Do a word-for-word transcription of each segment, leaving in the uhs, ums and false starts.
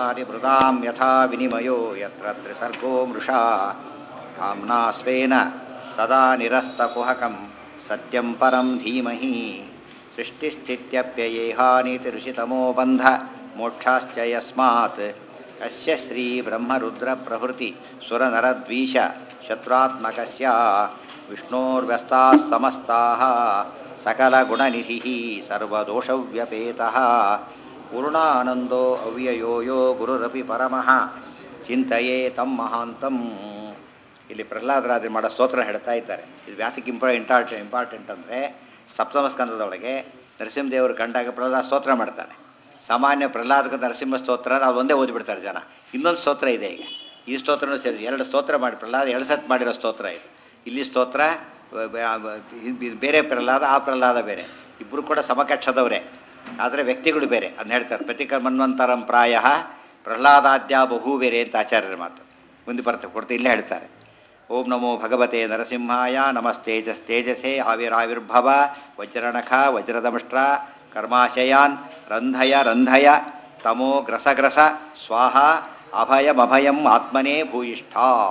विद्यानि मृदां यथा विनिमयो यत्र त्रिसर्गो मृषा धाम्ना स्वेन सदा निरस्तकुहकं सत्यं परं धीमहि सृष्टिस्थित्यप्ययेहानीतिरुषितमो बन्ध मोक्षाश्च यस्मात् अस्य श्रीब्रह्मरुद्रप्रभृति सुरनरद्वीष शत्रुत्मकस्य विष्णोर्व्यस्ताः समस्ताः सकलगुणनिधिः सर्वदोषव्यपेतः पूर्णानन्दो ಅವ್ಯಯೋ ಯೋ ಗುರುರಪಿ ಪರಮಃ ಚಿಂತೆಯೇ ತಮ್ಮ ಮಹಾಂತಂ. ಇಲ್ಲಿ ಪ್ರಹ್ಲಾದರಾಜರು ಮಾಡೋ ಸ್ತೋತ್ರ ಹೇಳ್ತಾ ಇದ್ದಾರೆ. ಇದು ವ್ಯಾತಿಗೆ ಇಂಪ ಇಂಪಾರ್ಟೆಂಟ್ ಇಂಪಾರ್ಟೆಂಟ್ ಅಂದರೆ ಸಪ್ತಮ ಸ್ಕಂದದೊಳಗೆ ನರಸಿಂಹದೇವರು ಕಂಡಾಗ ಪ್ರಹ್ಲಾದ ಸ್ತೋತ್ರ ಮಾಡ್ತಾನೆ. ಸಾಮಾನ್ಯ ಪ್ರಹ್ಲಾದಕ ನರಸಿಂಹ ಸ್ತೋತ್ರ ಅದು ಒಂದೇ ಓದಿಬಿಡ್ತಾರೆ ಜನ. ಇನ್ನೊಂದು ಸ್ತೋತ್ರ ಇದೆ ಈಗ, ಈ ಸ್ತೋತ್ರನೂ ಸೇರಿ ಎರಡು ಸ್ತೋತ್ರ ಮಾಡಿ ಪ್ರಹ್ಲಾದ ಎರಡು ಸತ್ ಮಾಡಿರೋ ಸ್ತೋತ್ರ ಇದು. ಇಲ್ಲಿ ಸ್ತೋತ್ರ ಬೇರೆ ಪ್ರಹ್ಲಾದ, ಆ ಪ್ರಹ್ಲಾದ ಬೇರೆ, ಇಬ್ಬರು ಕೂಡ ಸಮಕಕ್ಷದವರೇ, ಆದರೆ ವ್ಯಕ್ತಿಗಳು ಬೇರೆ. ಅದನ್ನ ಹೇಳ್ತಾರೆ ಪ್ರತಿಕರ್ಮನ್ವಂತರಂ ಪ್ರಾಯ ಪ್ರಹ್ಲಾದಾದ್ಯ ಬಹು ಬೇರೆ ಅಂತ ಆಚಾರ್ಯರ ಮಾತು ಮುಂದೆ ಬರ್ತಾ ಕೊಡ್ತಾ ಇಲ್ಲೇ ಹೇಳ್ತಾರೆ. ಓಂ ನಮೋ ಭಗವತೆ ನರಸಿಂಹಾಯ ನಮಸ್ತೇಜಸ್ ತೇಜಸೇ ಆವಿರಾವಿರ್ಭವ ವಜ್ರಣಖ ವಜ್ರದಮಷ್ಟ್ರ ಕರ್ಮಾಶಯಾನ್ ರಂಧಯ ರಂಧಯ ತಮೋ ಗ್ರಸಗ್ರಸ ಸ್ವಾಹ ಅಭಯಮಭಯಂ ಆತ್ಮನೇ ಭೂಯಿಷ್ಠ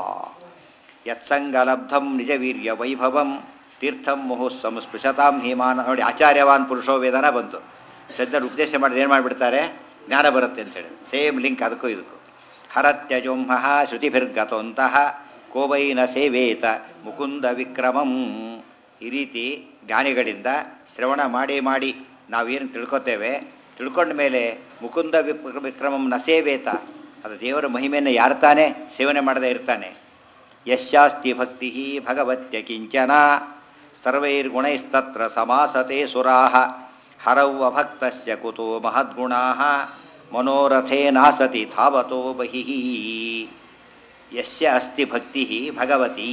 ಯತ್ಸಂಗಲಬ್ಧಂ ನಿಜವೀರ್ಯ ವೈಭವಂ ತೀರ್ಥಂ ಮುಹುಸ್ಸಂ ಸ್ಪೃಶತಾಂ ಹೀಮಾನ. ನೋಡಿ, ಆಚಾರ್ಯವಾನ್ ಪುರುಷೋ ವೇದನ ಬಂತು. ಶ್ರದ್ಧರು ಉಪದೇಶ ಮಾಡಿದ್ರೆ ಏನು ಮಾಡಿಬಿಡ್ತಾರೆ, ಜ್ಞಾನ ಬರುತ್ತೆ ಅಂತ ಹೇಳಿದ್ರು. ಸೇಮ್ ಲಿಂಕ್ ಅದಕ್ಕೂ ಇದಕ್ಕೂ. ಹರತ್ಯಜೋಂಹ ಶ್ರುತಿಭಿರ್ಗತೋಂತಹ ಕೋವೈನ ಸೇವೇತ ಮುಕುಂದ ವಿಕ್ರಮಂ. ಈ ರೀತಿ ಜ್ಞಾನಿಗಳಿಂದ ಶ್ರವಣ ಮಾಡಿ ಮಾಡಿ ನಾವೇನು ತಿಳ್ಕೊತೇವೆ, ತಿಳ್ಕೊಂಡ ಮೇಲೆ ಮುಕುಂದ ವಿಕ್ ವಿಕ್ರಮಂ ನ ಸೇವೇತ, ಅದು ದೇವರ ಮಹಿಮೆಯನ್ನು ಯಾರು ತಾನೇ ಸೇವನೆ ಮಾಡದೇ ಇರ್ತಾನೆ. ಯಶ್ಯಾಸ್ತಿ ಭಕ್ತಿ ಭಗವತ್ಯ ಕಿಂಚನ ಸರ್ವೈರ್ಗುಣೈಸ್ತತ್ರ ಸಮಾಸತೆ ಸುರಾಹ ಹರೌ ಅಭಕ್ತಸ್ಯ ಕುತೋ ಮಹದ್ಗುಣಾಃ ಮನೋರಥೇನಾಸತಿ ಧಾವತೋ ಬಹಿಃ. ಯಸ್ಯ ಅಸ್ತಿ ಭಕ್ತಿ ಭಗವತಿ,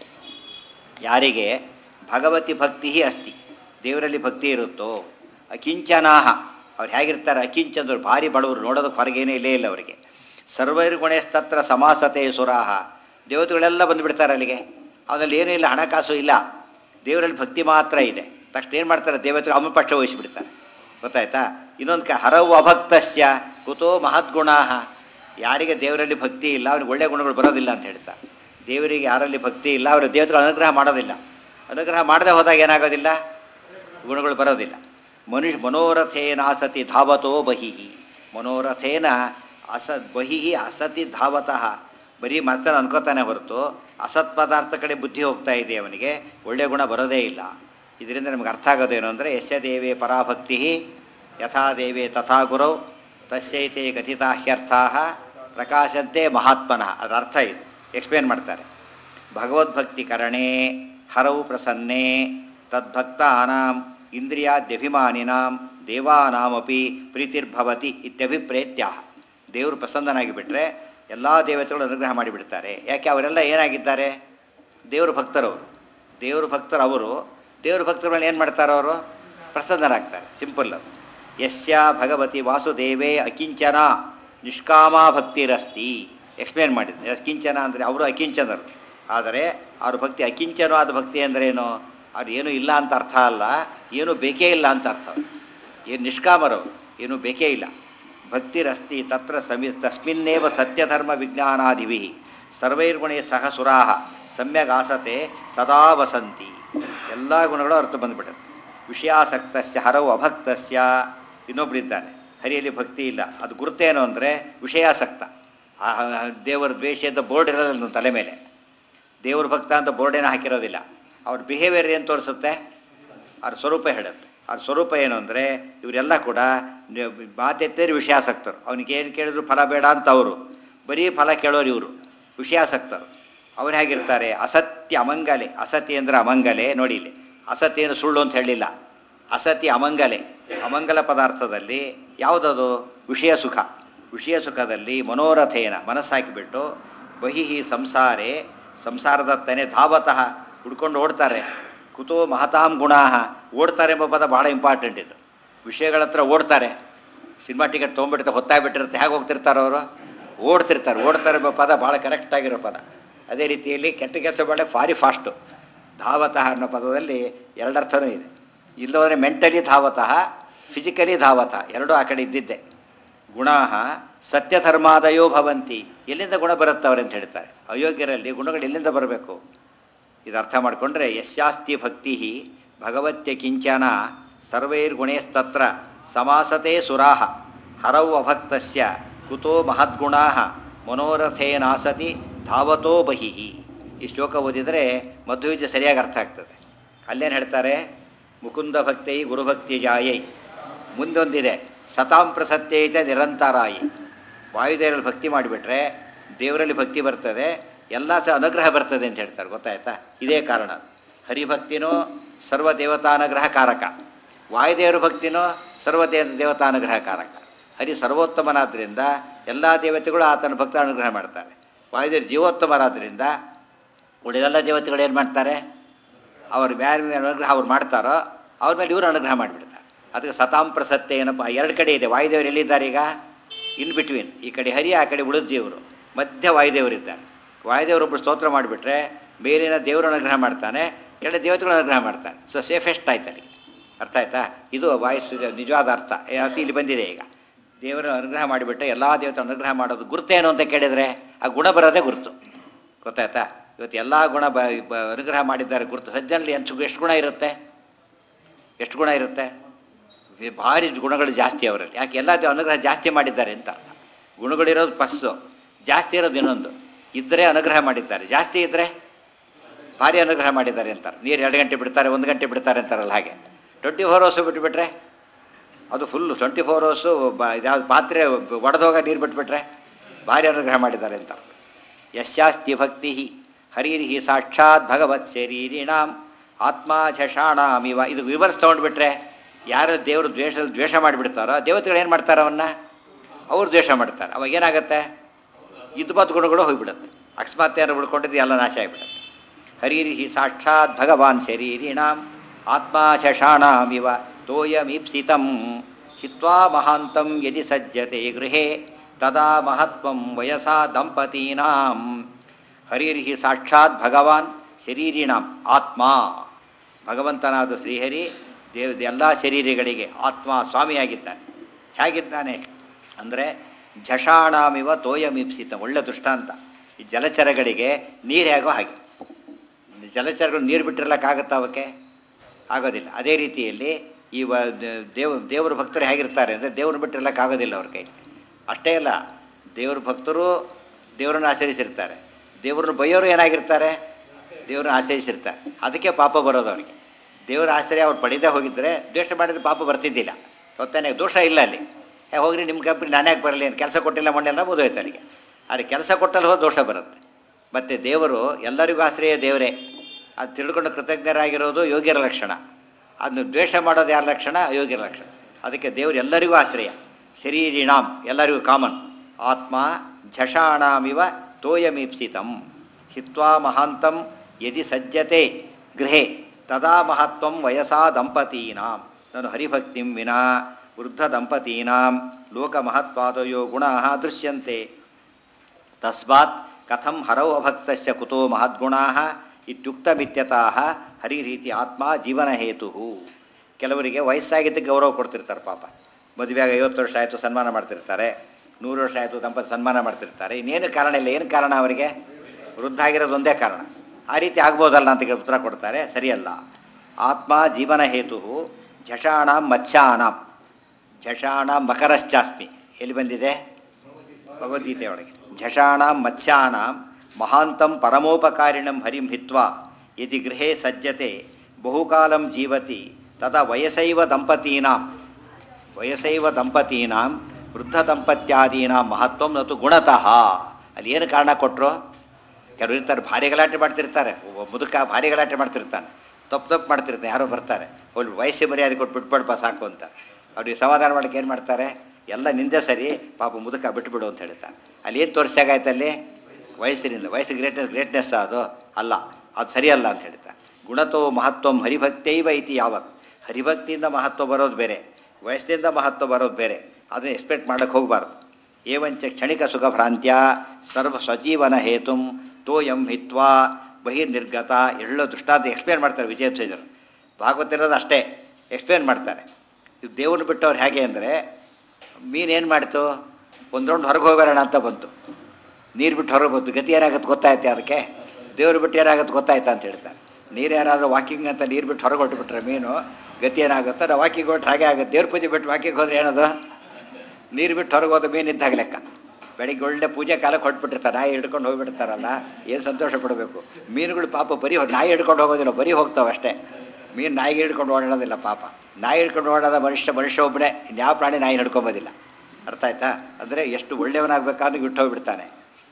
ಯಾರಿಗೆ ಭಗವತಿ ಭಕ್ತಿ ಅಸ್ತಿ, ದೇವರಲ್ಲಿ ಭಕ್ತಿ ಇರುತ್ತೋ, ಅಕಿಂಚನಾಹ, ಅವ್ರು ಹೇಗಿರ್ತಾರೆ, ಅಕಿಂಚನರು ಭಾರಿ ಬಡವರು, ನೋಡೋದಕ್ಕೆ ಹೊರಗೇನೇ ಇಲ್ಲೇ ಇಲ್ಲ ಅವರಿಗೆ. ಸರ್ವೈರ್ಗುಣೈಸ್ತತ್ರ ಸಮಾಸತೆ ಸುರಾಹ, ದೇವತೆಗಳೆಲ್ಲ ಬಂದುಬಿಡ್ತಾರೆ ಅಲ್ಲಿಗೆ, ಅವನಲ್ಲಿ ಏನೂ ಇಲ್ಲ, ಹಣಕಾಸು ಇಲ್ಲ, ದೇವರಲ್ಲಿ ಭಕ್ತಿ ಮಾತ್ರ ಇದೆ. ತಕ್ಷಣ ಏನು ಮಾಡ್ತಾರೆ, ದೇವತೆಗಳು ಅಮ್ಮ ಪಕ್ಷ ವಹಿಸಿಬಿಡ್ತಾರೆ. ಗೊತ್ತಾಯ್ತಾ? ಇನ್ನೊಂದು ಕ ಹರವು ಅಭಕ್ತಸ್ಯ ಕುತೋ ಮಹದ್ಗುಣಾಹ, ಯಾರಿಗೆ ದೇವರಲ್ಲಿ ಭಕ್ತಿ ಇಲ್ಲ ಅವ್ರಿಗೆ ಒಳ್ಳೆಯ ಗುಣಗಳು ಬರೋದಿಲ್ಲ ಅಂತ ಹೇಳ್ತಾರೆ. ದೇವರಿಗೆ ಯಾರಲ್ಲಿ ಭಕ್ತಿ ಇಲ್ಲ ಅವರ ದೇವತೆಗಳು ಅನುಗ್ರಹ ಮಾಡೋದಿಲ್ಲ. ಅನುಗ್ರಹ ಮಾಡದೆ ಹೋದಾಗ ಏನಾಗೋದಿಲ್ಲ, ಗುಣಗಳು ಬರೋದಿಲ್ಲ. ಮನುಷ್ಯ ಮನೋರಥೇನಾಸತಿ ಧಾವತೋ ಬಹಿಃ, ಮನೋರಥೇನ ಅಸ ಬಹಿಃ ಅಸತಿ ಧಾವತಃ, ಬರೀ ಮನಸ್ಸನ್ನು ಅನ್ಕೋತಾನೆ ಹೊರತು ಅಸತ್ ಪದಾರ್ಥ ಕಡೆ ಬುದ್ಧಿ ಹೋಗ್ತಾ ಇದೆ, ಅವನಿಗೆ ಒಳ್ಳೆಯ ಗುಣ ಬರೋದೇ ಇಲ್ಲ. ಇದರಿಂದ ನಮಗೆ ಅರ್ಥ ಆಗೋದೇನು ಅಂದರೆ, ಯಸ್ಯ ದೇವೇ ಪರಾಭಕ್ತಿ ಯಥಾ ದೇವೇ ತಥಾ ಗುರೌ ತಸ್ಯೈತೆ ಕಥಿತಾ ಹ್ಯರ್ಥಾ ಪ್ರಕಾಶಂತೆ ಮಹಾತ್ಮನಃ. ಅದರ ಅರ್ಥ ಇದು ಎಕ್ಸ್ಪ್ಲೇನ್ ಮಾಡ್ತಾರೆ. ಭಗವದ್ಭಕ್ತಿ ಕರಣೆ ಹರೌ ಪ್ರಸನ್ನೆ ತದ್ಭಕ್ತಾನಾಂ ಇಂದ್ರಿಯಾದ್ಯಭಿಮಾನಿನಾಂ ದೇವಾನಾಮಪಿ ಪ್ರೀತಿರ್ಭವತಿ ಇತ್ಯಭಿಪ್ರೇತ್ಯಾಹ. ದೇವರು ಪ್ರಸನ್ನನಾಗಿ ಬಿಟ್ಟರೆ ಎಲ್ಲ ದೇವತೆಗಳು ಅನುಗ್ರಹ ಮಾಡಿಬಿಡ್ತಾರೆ. ಯಾಕೆ, ಅವರೆಲ್ಲ ಏನಾಗಿದ್ದಾರೆ, ದೇವರು ಭಕ್ತರವರು. ದೇವರು ಭಕ್ತರು ಅವರು, ದೇವ್ರ ಭಕ್ತರ ಮೇಲೆ ಏನು ಮಾಡ್ತಾರೆ, ಅವರು ಪ್ರಸನ್ನರಾಗ್ತಾರೆ. ಸಿಂಪಲ್ ಅದು. ಯಸ್ಯ ಭಗವತಿ ವಾಸುದೇವೇ ಅಕಿಂಚನ ನಿಷ್ಕಾಮ ಭಕ್ತಿರಸ್ತಿ. ಎಕ್ಸ್ಪ್ಲೇನ್ ಮಾಡಿದ್ದೆ. ಅಕಿಂಚನ ಅಂದರೆ ಅವರು ಅಕಿಂಚನರು, ಆದರೆ ಅವ್ರ ಭಕ್ತಿ ಅಕಿಂಚನವಾದ ಭಕ್ತಿ ಅಂದ್ರೇನು, ಅವ್ರು ಏನೂ ಇಲ್ಲ ಅಂತ ಅರ್ಥ ಅಲ್ಲ, ಏನೂ ಬೇಕೇ ಇಲ್ಲ ಅಂತ ಅರ್ಥ. ಏನು ನಿಷ್ಕಾಮರು, ಏನೂ ಬೇಕೇ ಇಲ್ಲ. ಭಕ್ತಿರಸ್ತಿ ತತ್ರ ಸಮಿ ತಸ್ಮಿನ್ನೇವ ಸತ್ಯಧರ್ಮ ವಿಜ್ಞಾನಾದಿಭಿ ಸರ್ವೈರ್ಗುಣೇ ಸಹ ಸುರಾಹ ಸಮ್ಯಗ್ ಆಸತೆ ಸದಾ ವಸಂತಿ. ಎಲ್ಲ ಗುಣಗಳು ಅರ್ಥ ಬಂದುಬಿಡುತ್ತೆ. ವಿಷಯಾಸಕ್ತಸ್ಯ ಹರವು ಅಭಕ್ತಸ್ಯ, ಇನ್ನೊಬ್ಬರಿದ್ದಾನೆ ಹರಿಯಲ್ಲಿ ಭಕ್ತಿ ಇಲ್ಲ, ಅದು ಗುರುತೇನು ಅಂದರೆ ವಿಷಯಾಸಕ್ತ. ದೇವರ ದ್ವೇಷ ಅಂತ ಬೋರ್ಡ್ ಇರೋದಿಲ್ಲ ತಲೆ ಮೇಲೆ, ದೇವ್ರ ಭಕ್ತ ಅಂತ ಬೋರ್ಡೇನೂ ಹಾಕಿರೋದಿಲ್ಲ. ಅವ್ರ ಬಿಹೇವಿಯರ್ ಏನು ತೋರಿಸುತ್ತೆ, ಅವ್ರ ಸ್ವರೂಪ ಹೇಳುತ್ತೆ. ಅವ್ರ ಸ್ವರೂಪ ಏನು ಅಂದರೆ, ಇವರೆಲ್ಲ ಕೂಡ ಮಾತೆತ್ತೇರಿ ವಿಷಯಾಸಕ್ತರು. ಅವನಿಗೆ ಏನು ಕೇಳಿದ್ರು ಫಲ ಬೇಡ ಅಂತ ಅವರು, ಬರೀ ಫಲ ಕೇಳೋರು ಇವರು ವಿಷಯಾಸಕ್ತರು. ಅವ್ರು ಹೇಗಿರ್ತಾರೆ, ಅಸತ್ಯ ಅಮಂಗಲೆ. ಅಸತಿ ಅಂದರೆ ಅಮಂಗಲೆ. ನೋಡಿ ಇಲ್ಲಿ ಅಸತಿಯನ್ನು ಸುಳ್ಳು ಅಂತ ಹೇಳಿಲ್ಲ, ಅಸತಿ ಅಮಂಗಲೆ. ಅಮಂಗಲ ಪದಾರ್ಥದಲ್ಲಿ ಯಾವುದದು, ವಿಷಯ ಸುಖ. ವಿಷಯ ಸುಖದಲ್ಲಿ ಮನೋರಥೇನ ಮನಸ್ಸಾಕಿಬಿಟ್ಟು ಬಹಿಹಿ ಸಂಸಾರೇ ಸಂಸಾರದತ್ತನೇ ಧಾವತಃ ಹುಡ್ಕೊಂಡು ಓಡ್ತಾರೆ. ಕುತೋ ಮಹತಾಂ ಗುಣಾಹ, ಓಡ್ತಾರೆ ಎಂಬ ಪದ ಭಾಳ ಇಂಪಾರ್ಟೆಂಟ್ ಇದು. ವಿಷಯಗಳ ಹತ್ರ ಓಡ್ತಾರೆ. ಸಿನಿಮಾ ಟಿಕೆಟ್ ತೊಗೊಂಡ್ಬಿಡ್ತಾರೆ, ಹೊತ್ತಾಗ್ಬಿಟ್ಟಿರುತ್ತೆ, ಹೇಗೆ ಹೋಗ್ತಿರ್ತಾರೆ ಅವರು, ಓಡ್ತಿರ್ತಾರೆ. ಓಡ್ತಾರೆ ಎಂಬ ಪದ ಭಾಳ ಕರೆಕ್ಟಾಗಿರೋ ಪದ. ಅದೇ ರೀತಿಯಲ್ಲಿ ಕೆಟ್ಟ ಕೆಲಸ ಬೇಡ, ಫಾರಿ ಫಾಸ್ಟು. ಧಾವತಃ ಅನ್ನೋ ಪದದಲ್ಲಿ ಎರಡರ್ಥನೂ ಇದೆ. ಇಲ್ಲವರೆ ಮೆಂಟಲಿ ಧಾವತಃ, ಫಿಸಿಕಲಿ ಧಾವತಃ, ಎರಡೂ ಆ ಕಡೆ ಇದ್ದಿದ್ದೆ. ಗುಣಾ ಸತ್ಯಧರ್ಮಾದಯೋ ಭವಂತಿ. ಎಲ್ಲಿಂದ ಗುಣ ಬರುತ್ತವ್ರೆ ಅಂತ ಹೇಳ್ತಾರೆ. ಅಯೋಗ್ಯರಲ್ಲಿ ಗುಣಗಳು ಎಲ್ಲಿಂದ ಬರಬೇಕು? ಇದು ಅರ್ಥ ಮಾಡಿಕೊಂಡ್ರೆ ಯಶ್ಯಾಸ್ತಿ ಭಕ್ತಿ ಭಗವತ್ಯ ಕಿಂಚನ ಸರ್ವೈರ್ಗುಣೇಸ್ತತ್ರ ಸಮಾಸತೆ ಸುರಾಹ ಹರೌ ಅಭಕ್ತಸ್ಯ ಕುತೋ ಮಹದ್ಗುಣಾ ಮನೋರಥೇನಾಸತಿ ಧಾವತೋ ಬಹಿಃ. ಈ ಶ್ಲೋಕ ಓದಿದರೆ ಮಧ್ವೀಜ ಸರಿಯಾಗಿ ಅರ್ಥ ಆಗ್ತದೆ. ಅಲ್ಲೇನು ಹೇಳ್ತಾರೆ? ಮುಕುಂದ ಭಕ್ತೈ ಗುರುಭಕ್ತಿ ಜಾಯೈ. ಮುಂದೊಂದಿದೆ ಸತಾಂ ಪ್ರಸತ್ಯೈತ ನಿರಂತರಾಯಿ. ವಾಯುದೇವರಲ್ಲಿ ಭಕ್ತಿ ಮಾಡಿಬಿಟ್ರೆ ದೇವರಲ್ಲಿ ಭಕ್ತಿ ಬರ್ತದೆ, ಎಲ್ಲ ಸಹ ಅನುಗ್ರಹ ಬರ್ತದೆ ಅಂತ ಹೇಳ್ತಾರೆ. ಗೊತ್ತಾಯ್ತಾ? ಇದೇ ಕಾರಣ. ಹರಿಭಕ್ತಿನೂ ಸರ್ವ ದೇವತಾನುಗ್ರಹ ಕಾರಕ, ವಾಯುದೇವರ ಭಕ್ತಿನೂ ಸರ್ವ ದೇ ದೇವತಾನುಗ್ರಹ ಕಾರಕ. ಹರಿ ಸರ್ವೋತ್ತಮನಾದ್ದರಿಂದ ಎಲ್ಲ ದೇವತೆಗಳು ಆತನ ಭಕ್ತ ಅನುಗ್ರಹ ಮಾಡ್ತಾರೆ. ವಾಯುದೇವರು ಜೀವೋತ್ತಮರಾದ್ದರಿಂದ ಉಳಿದೆಲ್ಲ ದೇವತೆಗಳು ಏನು ಮಾಡ್ತಾರೆ? ಅವ್ರ ಮೇಲೆ ಮೇಲೆ ಅನುಗ್ರಹ ಅವ್ರು ಮಾಡ್ತಾರೋ ಅವ್ರ ಮೇಲೆ ಇವರು ಅನುಗ್ರಹ ಮಾಡಿಬಿಡ್ತಾರೆ. ಅದಕ್ಕೆ ಸತಾಂ ಪ್ರಸತ್ಯ ಏನಪ್ಪ, ಎರಡು ಕಡೆ ಇದೆ. ವಾಯುದೇವರು ಎಲ್ಲಿದ್ದಾರೆ ಈಗ? In between. ಈ ಕಡೆ ಹರಿ, ಆ ಕಡೆ ಉಳಿದ ಜೀವರು, ಮಧ್ಯ ವಾಯುದೇವರಿದ್ದಾರೆ. ವಾಯುದೇವರೊಬ್ಬರು ಸ್ತೋತ್ರ ಮಾಡಿಬಿಟ್ರೆ ಮೇಲಿನ ದೇವರು ಅನುಗ್ರಹ ಮಾಡ್ತಾನೆ, ಎರಡು ದೇವತೆಗಳು ಅನುಗ್ರಹ ಮಾಡ್ತಾನೆ. ಸೊ ಸೇಫೆಸ್ಟ್ ಆಯ್ತು ಅಲ್ಲಿ. ಅರ್ಥ ಆಯ್ತಾ? ಇದು ವಾಯು ನಿಜವಾದ ಅರ್ಥ. ಅರ್ಥ ಇಲ್ಲಿ ಬಂದಿದೆ. ಈಗ ದೇವರ ಅನುಗ್ರಹ ಮಾಡಿಬಿಟ್ರೆ ಎಲ್ಲ ದೇವತೆ ಅನುಗ್ರಹ ಮಾಡೋದು ಗುರುತೇನು ಅಂತ ಕೇಳಿದರೆ ಆ ಗುಣ ಬರೋದೇ ಗುರುತು. ಗೊತ್ತಾಯ್ತಾ? ಇವತ್ತು ಎಲ್ಲ ಗುಣ ಬ ಅನುಗ್ರಹ ಮಾಡಿದ್ದಾರೆ ಗುರುತು. ಸಜ್ಜನಲ್ಲಿ ಎಷ್ಟು ಎಷ್ಟು ಗುಣ ಇರುತ್ತೆ? ಎಷ್ಟು ಗುಣ ಇರುತ್ತೆ? ಭಾರಿ ಗುಣಗಳು ಜಾಸ್ತಿ ಅವರಲ್ಲಿ. ಯಾಕೆ? ಎಲ್ಲ ಅನುಗ್ರಹ ಜಾಸ್ತಿ ಮಾಡಿದ್ದಾರೆ ಅಂತ ಅರ್ಥ. ಗುಣಗಳಿರೋದು ಪಸ್ಸು, ಜಾಸ್ತಿ ಇರೋದು ಇನ್ನೊಂದು. ಇದ್ದರೆ ಅನುಗ್ರಹ ಮಾಡಿದ್ದಾರೆ, ಜಾಸ್ತಿ ಇದ್ದರೆ ಭಾರಿ ಅನುಗ್ರಹ ಮಾಡಿದ್ದಾರೆ ಅಂತಾರೆ. ನೀರು ಎರಡು ಗಂಟೆ ಬಿಡ್ತಾರೆ, ಒಂದು ಗಂಟೆ ಬಿಡ್ತಾರೆ ಅಂತಾರಲ್ಲ, ಹಾಗೆ ಟ್ವೆಂಟಿ ಫೋರ್ ಅವರ್ಸು ಬಿಟ್ಟುಬಿಟ್ರೆ ಅದು ಫುಲ್ಲು ಟ್ವೆಂಟಿ ಫೋರ್ ಅವರ್ಸು ಬ ಇದ್ಯಾವುದು ಪಾತ್ರೆ ಒಡೆದೋಗ ನೀರು ಬಿಟ್ಬಿಟ್ರೆ ಭಾರಿ ಅನುಗ್ರಹ ಮಾಡಿದ್ದಾರೆ ಅಂತ. ಯಶ್ಯಾಸ್ತಿ ಭಕ್ತಿ ಹರಿರ್ಹಿ ಸಾಕ್ಷಾತ್ ಭಗವತ್ ಶರೀರಿಣಾಂ ಆತ್ಮ ಝಷಾಣಾಮಿವ. ಇದು ವಿವರ್ಸ್ ತೊಗೊಂಡ್ಬಿಟ್ರೆ ಯಾರು ದೇವರು ದ್ವೇಷ ದ್ವೇಷ ಮಾಡಿಬಿಡ್ತಾರೋ ದೇವತೆಗಳು ಏನು ಮಾಡ್ತಾರೆ? ಅವನ್ನ ಅವ್ರು ದ್ವೇಷ ಮಾಡ್ತಾರೆ. ಅವಾಗ ಏನಾಗುತ್ತೆ? ಯುದ್ಧಬದ್ಧ ಗುಣಗಳು ಹೋಗಿಬಿಡುತ್ತೆ. ಅಕಸ್ಮಾತ್ ಯಾರು ಉಳ್ಕೊಂಡಿದ್ದು ಎಲ್ಲ ನಾಶ ಆಗಿಬಿಡುತ್ತೆ. ಹರಿರ್ಹಿ ಸಾಕ್ಷಾತ್ ಭಗವಾನ್ ಶರೀರಿಣಾಂ ಆತ್ಮ ಝಷಾಣಾಮಿವ ತೋಯಮೀಪ್ಸಿತಂ ಹಿತ್ವಾ ಮಹಾಂತಂ ಯದಿ ಸಜ್ಜತೆ ಗೃಹೇ ತದಾ ಮಹತ್ವಂ ವಯಸಾ ದಂಪತೀನಾಂ. ಹರಿರ್ಹಿ ಸಾಕ್ಷಾತ್ ಭಗವಾನ್ ಶರೀರಿಣಾಂ ಆತ್ಮ. ಭಗವಂತನಾದ ಶ್ರೀಹರಿ ದೇವ ಎಲ್ಲ ಶರೀರಗಳಿಗೆ ಆತ್ಮ ಸ್ವಾಮಿಯಾಗಿದ್ದಾನೆ. ಹೇಗಿದ್ದಾನೆ ಅಂದರೆ ಝಷಾಣಾಮಿವ ತೋಯಮೀಪ್ಸಿತ. ಒಳ್ಳೆ ದೃಷ್ಟಾಂತ. ಈ ಜಲಚರಗಳಿಗೆ ನೀರು ಹೇಗೋ ಹಾಗೆ. ಜಲಚರಗಳು ನೀರು ಬಿಟ್ಟಿರ್ಲಕ್ಕಾಗತ್ತಾ? ಅವಕ್ಕೆ ಆಗೋದಿಲ್ಲ. ಅದೇ ರೀತಿಯಲ್ಲಿ ಈ ವ ದೇವ ದೇವ್ರ ಭಕ್ತರು ಹೇಗಿರ್ತಾರೆ ಅಂದರೆ ದೇವ್ರನ್ನ ಬಿಟ್ಟಿರ್ಲಕ್ಕಾಗೋದಿಲ್ಲ ಅವ್ರ ಕೈಲಿ. ಅಷ್ಟೇ ಅಲ್ಲ, ದೇವ್ರ ಭಕ್ತರು ದೇವರನ್ನು ಆಚರಿಸಿರ್ತಾರೆ, ದೇವ್ರನ್ನ ಬೈಯೋರು ಏನಾಗಿರ್ತಾರೆ? ದೇವ್ರನ್ನ ಆಶ್ರಯಿಸಿರ್ತಾರೆ. ಅದಕ್ಕೆ ಪಾಪ ಬರೋದು ಅವನಿಗೆ. ದೇವರ ಆಶ್ರಯ ಅವ್ರು ಪಡೆದೇ ಹೋಗಿದ್ದರೆ ದ್ವೇಷ ಮಾಡಿದ್ರೆ ಪಾಪ ಬರ್ತಿದ್ದಿಲ್ಲ. ಗೊತ್ತಾನೆ? ದೋಷ ಇಲ್ಲ ಅಲ್ಲಿ. ಹೋಗ್ರಿ ನಿಮ್ಮ ಕಂಪ್ನಿ ನಾನೇ ಯಾಕೆ ಬರಲಿ, ಏನು ಕೆಲಸ ಕೊಟ್ಟಿಲ್ಲ ಮೊನ್ನೆಲ್ಲ ಓದೋಯ್ತು ಅಲ್ಲಿಗೆ. ಆದರೆ ಕೆಲಸ ಕೊಟ್ಟಲ್ಲಿ ಹೋಗಿ ದೋಷ ಬರುತ್ತೆ. ಮತ್ತು ದೇವರು ಎಲ್ಲರಿಗೂ ಆಶ್ರಯ ದೇವರೇ. ಅದು ತಿಳ್ಕೊಂಡು ಕೃತಜ್ಞರಾಗಿರೋದು ಯೋಗ್ಯರ ಲಕ್ಷಣ. ಅದನ್ನು ದ್ವೇಷ ಮಾಡೋದು ಯಾರ ಲಕ್ಷಣ? ಅಯೋಗ್ಯರ ಲಕ್ಷಣ. ಅದಕ್ಕೆ ದೇವರು ಎಲ್ಲರಿಗೂ ಆಶ್ರಯ. ಶರೀರಿಣಾಂ ಎಲ್ಲರಿಗೂ ಕಾಮನ್. ಆತ್ಮ ಝಷಾಣಾಮಿವ ತೋಯಮೀಪ್ಸಿತಂ ಹಿತ್ವಾ ಮಹಾಂತಂ ಯದಿ ಸಜ್ಜತೆ ಗೃಹೇ ತದಾ ಮಹತ್ವಂ ವಯಸಾ ದಂಪತೀನಾಂ. ನಾನು ಹರಿಭಕ್ತಿಂ ವಿನಾ ವೃದ್ಧ ದಂಪತೀನಾಂ ಲೋಕಮಹತ್ವಾದಯೋ ಗುಣಾಃ ದೃಶ್ಯಂತೆ. ತಸ್ಮಾತ್ ಕಥಂ ಹರೌ ಅಭಕ್ತಸ್ಯ ಕುತೋ ಮಹದ್ಗುಣಾಃ ಇತ್ಯುಕ್ತಮಿತ್ಯತಃ ಹರಿರೀತಿ ಆತ್ಮ ಜೀವನ ಹೇತು. ಕೆಲವರಿಗೆ ವಯಸ್ಸಾಗಿದ್ದಕ್ಕೆ ಗೌರವ ಕೊಡ್ತಿರ್ತಾರೆ ಪಾಪ. ಮದುವೆಯಾಗ ಐವತ್ತು ವರ್ಷ ಆಯಿತು ಸನ್ಮಾನ ಮಾಡ್ತಿರ್ತಾರೆ, ನೂರು ವರ್ಷ ಆಯಿತು ದಂಪತಿ ಸನ್ಮಾನ ಮಾಡ್ತಿರ್ತಾರೆ. ಇನ್ನೇನು ಕಾರಣ ಇಲ್ಲ. ಏನು ಕಾರಣ ಅವರಿಗೆ? ವೃದ್ಧ ಆಗಿರೋದು ಒಂದೇ ಕಾರಣ. ಆ ರೀತಿ ಆಗ್ಬೋದಲ್ಲ ಅಂತ ಕೇಳಿ ಉತ್ತರ ಕೊಡ್ತಾರೆ. ಸರಿಯಲ್ಲ. ಆತ್ಮ ಜೀವನ ಹೇತು ಝಷಾಣಾಂ ಮತ್ಸ್ಯಾನಾಂ. ಝಷಾಣಾಂ ಮಕರಶ್ಚಾಸ್ಮಿ. ಎಲ್ಲಿ ಬಂದಿದೆ? ಭಗವದ್ಗೀತೆಯೊಳಗೆ. ಝಷಾಣಾಂ ಮತ್ಸ್ಯಾನಾಂ ಮಹಾಂತಂ ಪರಮೋಪಕಾರಿಣಂ ಹರಿಂ ಹಿತ್ವಾ ಯದಿ ಗೃಹೇ ಸಜ್ಜತೆ ಬಹುಕಾಲಂ ಜೀವತಿ ತದಾ ವಯಸೈವ ದಂಪತೀನಾಂ ವಯಸೈವ ದಂಪತೀನಾಂ ವೃದ್ಧ ದಂಪತ್ಯಾದೀನಾಂ ಮಹತ್ವಂ ನತು ಗುಣತಃ. ಅಲ್ಲಿ ಏನು ಕಾರಣ ಕೊಟ್ಟರು? ಕೆಲವರು ಇರ್ತಾರೆ ಭಾರಿ ಗಲಾಟೆ ಮಾಡ್ತಿರ್ತಾರೆ. ಮುದುಕ ಭಾರಿ ಗಲಾಟೆ ಮಾಡ್ತಿರ್ತಾನೆ, ತಪ್ಪು ತಪ್ಪು ಮಾಡ್ತಿರ್ತಾನೆ. ಯಾರೋ ಬರ್ತಾರೆ, ಅವ್ರು ವಯಸ್ಸು ಮರ್ಯಾದೆ ಕೊಟ್ಟು ಬಿಟ್ಬಿಡ್ಪ ಸಾಕು ಅಂತ. ಅವ್ರಿಗೆ ಸಮಾಧಾನ ಮಾಡೋಕ್ಕೆ ಏನು ಮಾಡ್ತಾರೆ? ಎಲ್ಲ ನಿಂದೆ ಸರಿ, ಪಾಪ ಮುದುಕ ಬಿಟ್ಬಿಡು ಅಂತ ಹೇಳ್ತಾರೆ. ಅಲ್ಲಿ ಏನು ತೋರಿಸಾಗಾಯ್ತಲ್ಲಿ? ವಯಸ್ಸಿನಿಂದ. ವಯಸ್ಸು ಗ್ರೇಟ್ನೆಸ್ ಗ್ರೇಟ್ನೆಸ್ ಅದು ಅಲ್ಲ, ಅದು ಸರಿಯಲ್ಲ ಅಂತ ಹೇಳ್ತಾರೆ. ಗುಣತೋ ಮಹತ್ವಂ ಹರಿಭಕ್ತೈವ ಇತಿ ಯಾವತ್. ಹರಿಭಕ್ತಿಯಿಂದ ಮಹತ್ವ ಬರೋದು ಬೇರೆ, ವಯಸ್ಸಿನಿಂದ ಮಹತ್ವ ಬರೋದು ಬೇರೆ. ಅದನ್ನು ಎಕ್ಸ್ಪೆಕ್ಟ್ ಮಾಡೋಕ್ಕೆ ಹೋಗಬಾರ್ದು. ಏವಂಚ ಕ್ಷಣಿಕ ಸುಖ ಭ್ರಾಂತ್ಯ ಸರ್ವ ಸ್ವಜೀವನ ಹೇತು ತೋಯಂ ಹಿತ್ವಾ ಬಹಿರ್ನಿರ್ಗತ. ಎಳ್ಳೋ ದೃಷ್ಟಾಂತ ಎಕ್ಸ್ಪ್ಲೇನ್ ಮಾಡ್ತಾರೆ ವಿಜಯಧ್ವಜರು. ಭಾಗವತ ಇರೋದು ಅಷ್ಟೇ ಎಕ್ಸ್ಪ್ಲೇನ್ ಮಾಡ್ತಾರೆ. ಇದು ದೇವ್ರನ್ನ ಬಿಟ್ಟವ್ರು ಹೇಗೆ ಅಂದರೆ ಮೀನೇನು ಮಾಡ್ತು, ಒಂದು ರೌಂಡ್ ಹೊರಗೆ ಹೋಗೋಣ ಅಂತ ಬಂತು, ನೀರು ಬಿಟ್ಟು ಹೊರಗೆ ಬಂತು. ಗತಿ ಏನಾಗುತ್ತೆ ಗೊತ್ತಾಯ್ತು ಅದಕ್ಕೆ, ದೇವ್ರು ಬಿಟ್ಟು ಏನಾಗುತ್ತೆ ಗೊತ್ತಾಯ್ತಾ ಅಂತ ಹೇಳ್ತಾರೆ. ನೀರು ಯಾರಾದರೂ ವಾಕಿಂಗ್ ಅಂತ ನೀರು ಬಿಟ್ಟು ಹೊರಗೆ ಹೊಟ್ಟುಬಿಟ್ರೆ ಮೀನು ಗತಿ ಏನಾಗುತ್ತೆ, ನಾವು ವಾಕಿಂಗ್ ಹೊಟ್ಟು ಹಾಗೆ ಆಗುತ್ತೆ. ದೇವ್ರ ಪೂಜೆ ಬಿಟ್ಟು ವಾಕಿಂಗ್ ಹೋದ್ರೆ ಏನದು, ನೀರು ಬಿಟ್ಟು ಹೊರಗೆ ಹೋದ ಮೀನು ಇದ್ದಾಗ ಲೆಕ್ಕ. ಬೆಳಿಗ್ಗೆ ಒಳ್ಳೆ ಪೂಜೆ ಕಾಲಕ್ಕೆ ಹೊಟ್ಬಿಟ್ಟಿರ್ತಾರೆ, ನಾಯಿ ಹಿಡ್ಕೊಂಡು ಹೋಗಿಬಿಡ್ತಾರಲ್ಲ, ಏನು ಸಂತೋಷ ಪಡಬೇಕು. ಮೀನುಗಳು ಪಾಪ ಬರೀ ನಾಯಿ ಹಿಡ್ಕೊಂಡು ಹೋಗೋದಿಲ್ಲ, ಬರೀ ಹೋಗ್ತಾವೆ ಅಷ್ಟೇ. ಮೀನು ನಾಯಿಗೆ ಹಿಡ್ಕೊಂಡು ಓಡಾಡೋದಿಲ್ಲ ಪಾಪ. ನಾಯಿ ಹಿಡ್ಕೊಂಡು ಓಡಾಡೋದ ಮನುಷ್ಯ ಮನುಷ್ಯ ಒಬ್ಬನೇ, ಯಾವ ಪ್ರಾಣಿ ನಾಯಿ ಹಿಡ್ಕೊಂಬೋದಿಲ್ಲ. ಅರ್ಥ ಆಯ್ತಾ? ಅಂದರೆ ಎಷ್ಟು ಒಳ್ಳೆಯವನಾಗಬೇಕಾದ್ರೆ ಬಿಟ್ಟು ಹೋಗಿಬಿಡ್ತಾನೆ.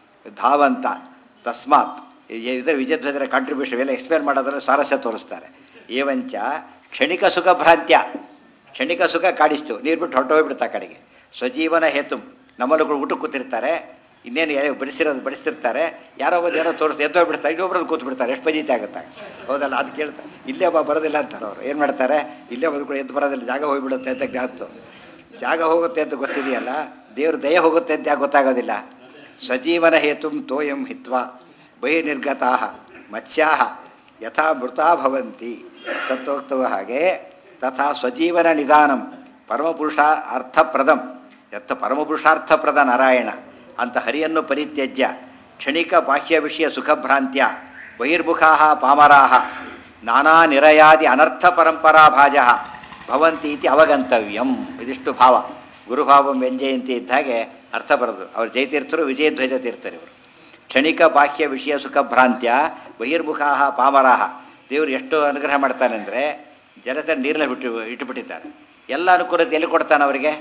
ಧಾವಂತ ತಸ್ಮಾತ್ ಇದರ ವಿಜಯಧ್ವಜರ ಕಾಂಟ್ರಿಬ್ಯೂಷನ್ ಇವೆಲ್ಲ ಎಕ್ಸ್ಪ್ಲೇನ್ ಮಾಡೋದ್ರಲ್ಲಿ ಸ್ವಾರಸ್ಯ ತೋರಿಸ್ತಾರೆ. ಏವಂಚ ಕ್ಷಣಿಕ ಸುಖ ಭ್ರಾಂತ್ಯ, ಕ್ಷಣಿಕ ಸುಖ ಕಾಡಿಸ್ತು, ನೀರು ಬಿಟ್ಟು ಹೊರಟು ಹೋಗ್ಬಿಡ್ತಾ ಕಡೆಗೆ. ಸ್ವಜೀವನ ಹೇತು, ನಮ್ಮಲ್ಲುಗಳು ಊಟಕ್ಕೆ ಕೂತಿರ್ತಾರೆ, ಇನ್ನೇನು ಬಡಿಸಿರೋದು ಬಡಿಸ್ತಿರ್ತಾರೆ, ಯಾರೋ ಒಂದು ಏನೋ ತೋರಿಸ್ತಾ ಎದ್ದು ಹೋಗ್ಬಿಡ್ತಾರೆ, ಇನ್ನೊಬ್ರಲ್ಲಿ ಕೂತು ಬಿಡ್ತಾರೆ, ಎಷ್ಟು ಪಜೀತಿ ಆಗುತ್ತೆ. ಹೌದಲ್ಲ, ಅದು ಕೇಳ್ತಾರೆ. ಇಲ್ಲೇ ಒಬ್ಬ ಬರೋದಿಲ್ಲ ಅಂತಾರೆ ಅವರು. ಏನು ಮಾಡ್ತಾರೆ, ಇಲ್ಲೇ ಬಂದ್ಕೊಂಡು ಎದ್ದು ಬರೋದಿಲ್ಲ, ಜಾಗ ಹೋಗಿಬಿಡುತ್ತೆ ಅಂತ ಜ್ಞಾತು. ಜಾಗ ಹೋಗುತ್ತೆ ಅಂತ ಗೊತ್ತಿದೆಯಲ್ಲ, ದೇವ್ರ ದಯ ಹೋಗುತ್ತೆ ಅಂತ ಯಾಕೆ ಗೊತ್ತಾಗೋದಿಲ್ಲ. ಸ್ವಜೀವನ ಹೇತುಂ ತೋಯಂ ಹಿತ್ವಾ ಬಹಿರ್ನಿರ್ಗತಾ ಮತ್ಸ್ಯಾ ಯಥಾ ಮೃತಾ ಭವಂತಿ. ಸತ್ತೋಗ್ತವ ಹಾಗೆ ತಥಾ ಸ್ವಜೀವನ ನಿಧಾನಂ ಪರಮಪುರುಷ ಅರ್ಥಪ್ರದಂ ಯಥ ಪರಮಪುರುಷಾರ್ಥಪ್ರದ ನಾರಾಯಣ ಅಂತ ಹರಿಯನ್ನು ಪರಿತ್ಯಜ್ಯ ಕ್ಷಣಿಕ ಬಾಹ್ಯ ವಿಷಯ ಸುಖಭ್ರಾಂತ್ಯ ಬಹಿರ್ಮುಖಾ ಪಾಮರಾ ನಾನಾ ನಿರಯಾದಿ ಅನರ್ಥ ಪರಂಪರಾ ಭಾಜ ಭವಂತಿ ಇತಿ ಅವಗಂತವ್ಯಂ. ಇದಿಷ್ಟು ಭಾವ. ಗುರುಭಾವಂ ವ್ಯಂಜಯಂತಿ ಇದ್ದ ಹಾಗೆ ಅರ್ಥ ಬರೋದು. ಅವರು ಜಯತೀರ್ಥರು ವಿಜಯಧ್ವಜ ತೀರ್ಥರು. ಇವರು ಕ್ಷಣಿಕ ಬಾಹ್ಯ ವಿಷಯ ಸುಖ ಭ್ರಾಂತ್ಯ ಬಹಿರ್ಮುಖಾ ಪಾಮರಾಹ. ದೇವರು ಎಷ್ಟು ಅನುಗ್ರಹ ಮಾಡ್ತಾನೆ ಅಂದರೆ ಜಲತ ನೀರನ್ನ ಬಿಟ್ಟು ಇಟ್ಟುಬಿಟ್ಟಿದ್ದಾರೆ. ಎಲ್ಲ ಅನುಕೂಲತೆ ಎಲ್ಲಿ ಕೊಡ್ತಾನೆ ಅವರಿಗೆ,